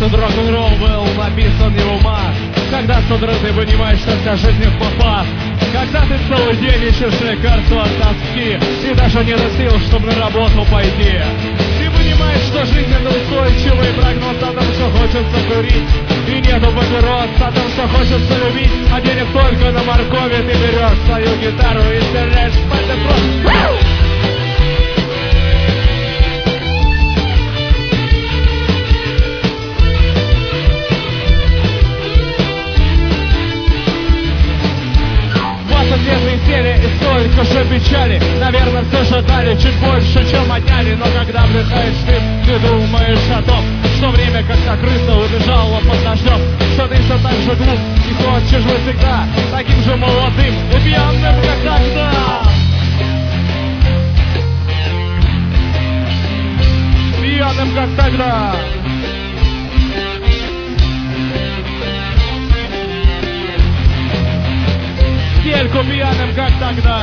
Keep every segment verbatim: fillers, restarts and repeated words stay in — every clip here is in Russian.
Этот рок-н-ролл был написан не в умах. Когда с утра ты понимаешь, что вся жизнь не в попад. Когда ты целый день ищешь лекарства от тоски и даже не до сил, чтобы на работу пойти. Ты понимаешь, что жизнь это устойчивый прогноз о том, что хочется курить. И нету папирос о том, что хочется любить. А денег только на моркови. Ты берешь свою гитару и стреляешь в пальцы. И столько же печали, наверное, все ждали чуть больше, чем отняли. Но когда вдыхаешь ты, ты думаешь о том, что время как та крыса убежала под дождем. Что ты все так же глуп и хочешь быть всегда таким же молодым и пьяным, как тогда. Пьяным, как тогда. Стельку пьяным, как тогда.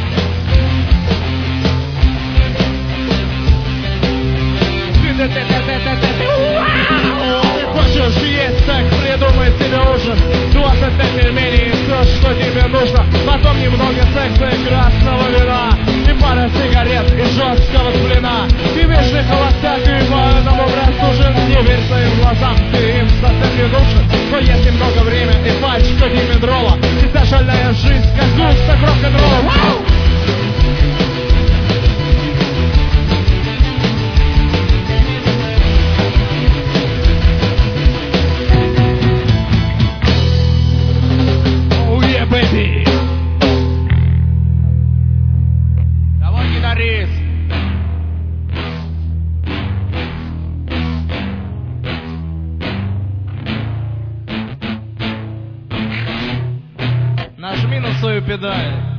Ты, ты, ты, ты, ты, ты, ты. Ты хочешь есть, так придумай себе ужин. Двадцать пять пельменей и все, что тебе нужно. Потом немного секса и красного вина. И пара сигарет и жесткого сплина. Ты вечный холостяк и поэтому простужен. Не верь своим глазам, ты им совсем не нужен. Но есть немного времени и пачка димедрола. И вся шальная жизнь, как густо рок-н-ролл. Oh yeah, baby. Давай, гитарист. Нажми на свою педаль.